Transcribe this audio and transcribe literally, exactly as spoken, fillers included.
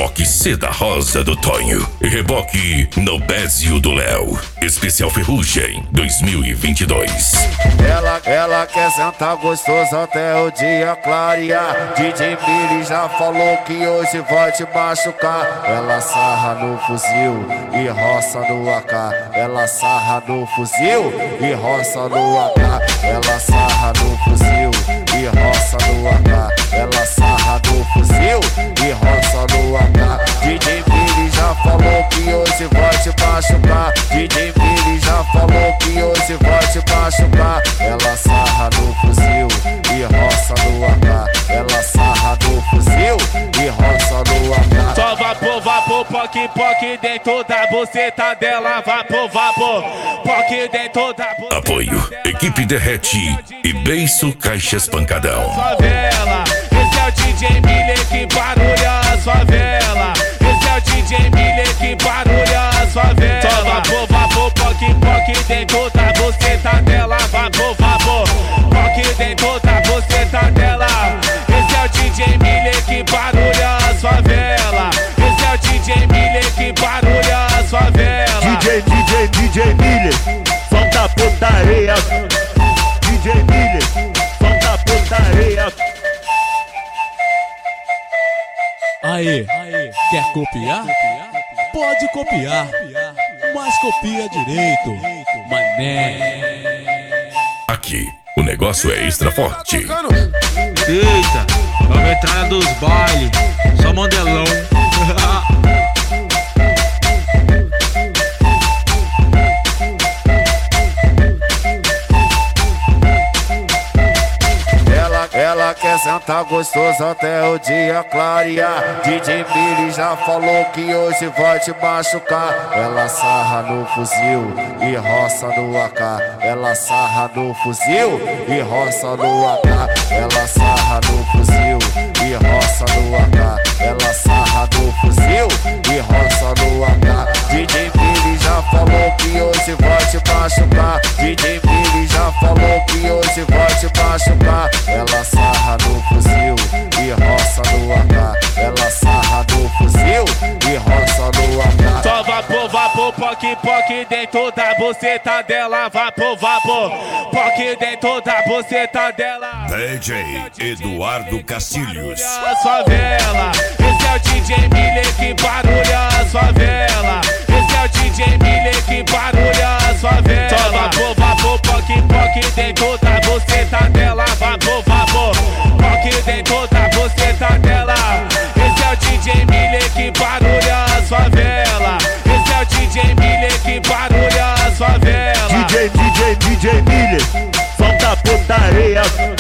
reboque seda rosa do Tonho e reboque Nobésio do Léo. Especial Ferrugem dois mil e vinte e dois. Ela, ela quer sentar gostoso até o dia clarear. D J Billy já falou que hoje vai te machucar. Ela sarra no fuzil e roça no A K. Ela sarra no fuzil e roça no A K. Ela sarra no fuzil e roça no A K. Ela sarra no fuzil e roça no A K. D J Billy já falou que hoje vai te machucar. D J Billy já falou que hoje vai te machucar. Ela sarra no fuzil e roça no A K. Ela sarra no fuzil e roça no A K. Só vapor, vapor, poque, poque dentro da buceta dela. Vapor, vapor, poque dentro da buceta. Apoio, Equipe Derrete e Beiço Caixas Pancadão. Favela, esse é o D J Miller que barulha as favela. Esse é o D J Miller que barulha as favela. Só vapor, vapor, poque, poque dentro da buceta dela. Vapor, vapor, poque dentro da buceta dela. Esse é o D J Miller que barulha as favela. Esse é o D J Miller que barulha as favela. D J, D J, D J Miller, solta putaria. D J Miller, solta putaria. Aê, quer copiar? Pode copiar, mas copia direito, mané. Aqui, o negócio é extra forte. Eita, nova entrada dos bailes, só modelão. Ela quer sentar gostoso até o dia clarear. D J Billy já falou que hoje vai te machucar. Ela sarra no fuzil e roça no A K. Ela sarra no fuzil e roça no A K. Ela sarra no fuzil e roça no A K. Ela sarra no fuzil e roça no A K. D J Billy já falou que hoje vai te machucar. D J Billy já falou que hoje vai te machucar. Ela sarra no fuzil e roça no A K. Ela sarra no fuzil e roça no A K. Só vapor, vapor, poque, poque dentro da buceta dela. Vapor, vapor, poque dentro da buceta dela. D J Eduardo Castilhos. As favela, esse é o D J Miller que barulha as favela. Esse é o D J Miller que barulha as favela. Só vapor, vapor, poque, poque dentro da buceta dela. Vapor, vapor, poque dentro da buceta dela. Esse é o D J Miller que barulha as favela. Esse é o D J Miller que barulha as favela. D J, D J, D J Miller, solta putaria.